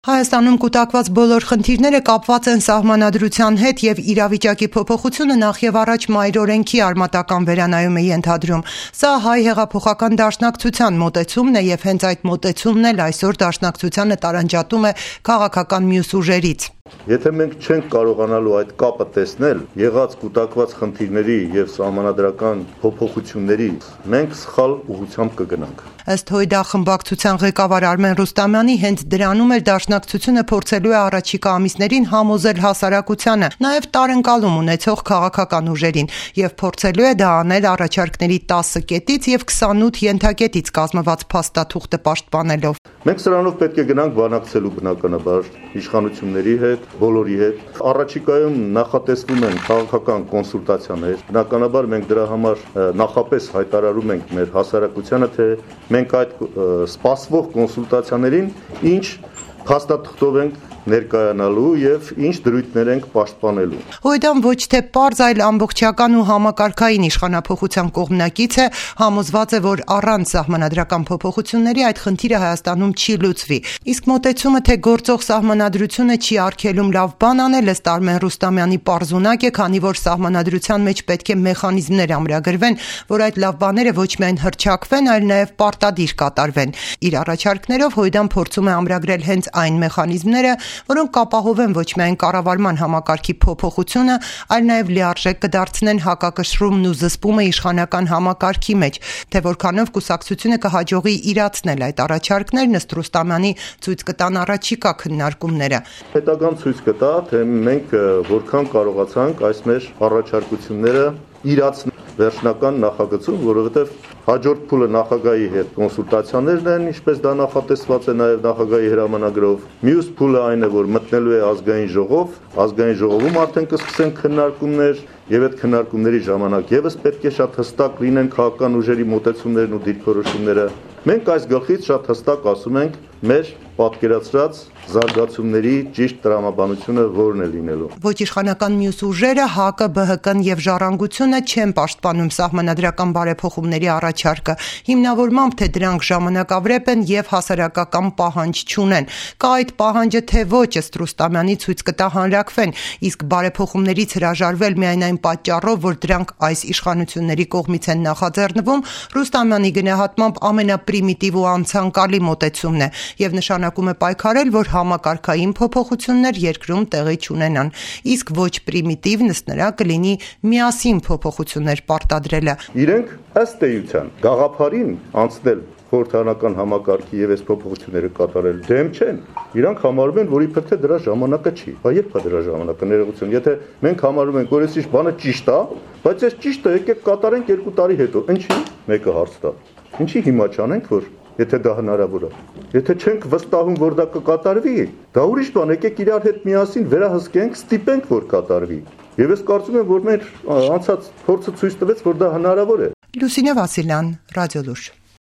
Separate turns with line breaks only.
Հայաստանում կուտակված բոլոր խնդիրները կապված են սահմանադրության հետ և իրավիճակի փոփոխությունը նախ և առաջ մայրօրենքի արմատական վերանայում է ենթադրում։ Սա հայ հեղափոխական դաշնակցության մոտեցումն է և հենց այդ մոտեցումն էլ այսօր դաշնակցությանը տարանջատում է քաղաքական մյուս ուժերից։
Եթե մենք չենք կարողանալու այդ կապը տեսնել եղած կուտակված խնդիրների և սահմանադրական փոփոխությունների, մենք սխալ ուղղությամբ կգնանք։
Ըստ ՀՅԴ խմբակցության ղեկավար Արմեն Ռուստամյանի, հենց դրանում էր դաշնակցությունը փորձելու է առաջիկա ամիսներին համոզել հասարակությանը, նաև տարընկալում ունեցող քաղաքական ուժերին, և փորձելու է դա անել առաջարկների 10 կետից և 28 ենթակետից կազմված փաստաթուղթը պաշտպանելով։
Մենք սրանով պետք է գնանք բանակցելու բնականաբար իշխանությունների հետ, բոլորի հետ։ Առաջիկայում նախատեսվում են քաղաքական կոնսուլտացիաներ։ Բնականաբար մենք դրա համար նախապես հայտարարում ենք մեր հասարակությանը, թե մենք այդ սպասվող կոնսուլտացիաներին ինչ փաստաթղթով ենք ներկայանալու և ինչ դրույթներ ենք պաշտպանելու։
ՀՅԴ-ն ոչ թե պարզ, այլ ամբողջական ու համակարգային իշխանափոխության կողմնակից է, համոզված է, որ առանց սահմանադրական փոփոխությունների այդ խնդիրը Հայաստանում չի լուծվի։ Իսկ մոտեցումը, թե գործող սահմանադրությունը չի արգելում լավ բան անել, ըստ Արմեն Ռուստամյանի պարզունակ է, քանի որ սահմանադրության մեջ պետք է մեխանիզմներ ամրագրվեն, որ այդ լավ բաները ոչ միայն հռչակվեն, այլ նաև պարտադիր կատարվեն։ Իր առաջարկներով ՀՅԴ-ն փորձում է ամրագրել հենց այն մեխանիզմները, որոնք կապահովեն ոչ միայն կառավարման համակարգի փոփոխությունը, այլ նաև լիարժեք կդարձնեն հակակշռումն ու զսպումը իշխանական համակարգի մեջ, թե որքանով կուսակցությունը կհաջողի իրացնել այդ առաջարկներն, ըստ Ռուստամյանի, ցույց կտան առաջիկա քննարկումները։
Հետագան ցույց կտա, թե մենք որքան կարողացանք այս մեր առաջարկությունները իրացնել վերջնական նախագծում, որովհետև հաջորդ փուլը նախագահի հետ կոնսուլտացիաներն են, ինչպես դա նախատեսված է նաև նախագահի հրամանագրով։ Մյուս փուլը այն է, որ մտնելու է ազգային ժողով, ազգային ժողովում արդեն կսկսեն քննարկումներ, եւ այդ քննարկումների ժամանակ եւս պետք է շատ հստակ լինեն քաղաքական ուժերի մոտեցումներն ու դիրքորոշումները։ Մենք այս գլխից շատ հստակ ասում ենք մեր պատկերացրած զարգացումների ճիշտ տրամաբանությունը որն է լինելու։
Ոչ իշխանական մյուս ուժերը, ՀԱԿ-ը, ԲՀԿ-ն եւ Ժառանգությունը չեն պաշտպանում սահմանադրական բարեփոխումների առաջարկը, հիմնավորմամբ թե դրանք ժամանակավրեպ են եւ հասարակական պահանջ չունեն։ Կա այդ պահանջը, թե ոչ, ըստ Ռուստամյանի, ցույց կտա հանրաքվեն, իսկ բարեփոխումներից հրաժարվել միայն այն պատճառով, որ դրանք այս իշխանությունների կողմից են նախաձեռնվում, Ռուստամյանի գնահատմամբ ամենապրիմիտիվ ու անցանկալի մոտեցումն է եւ նշանակում է պայքարել, որ համակարգային փոփոխություններ երկրում տեղի չունենան, իսկ ոչ պրիմիտիվն ըստ նրա կլինի միասին փոփոխություններ պարտադրելը։
Իրենք ըստ էության գաղափարին անցնել խորհրդարանական համակարգի եւ այս փոփոխությունները կատարել դեմ չեն։ Իրանք համարում են, որ իբրև թե դրա ժամանակը չի։ Բայց երբ է դրա ժամանակը, ներողություն, եթե մենք համարում ենք, որ այս բանը ճիշտ է, բայց այս ճիշտը եկեք կատարենք 2 տարի հետո, ինչի՞։ Մեկը հարց տա։ Ինչի հիմա չանենք, որ եթե դա հնարավոր է։ Եթե չենք վստահում, որ դա կկատարվի, դա ուրիշ բան, եկեք իրար հետ միասին վերահսկենք, ստիպենք, որ կատարվի։ Եվ ես կարծում եմ, որ մեր անցած փորձը ցույց տվեց, որ դա հնարավոր է։
Լուսինե Վասիլյան, Ռադիոլուր։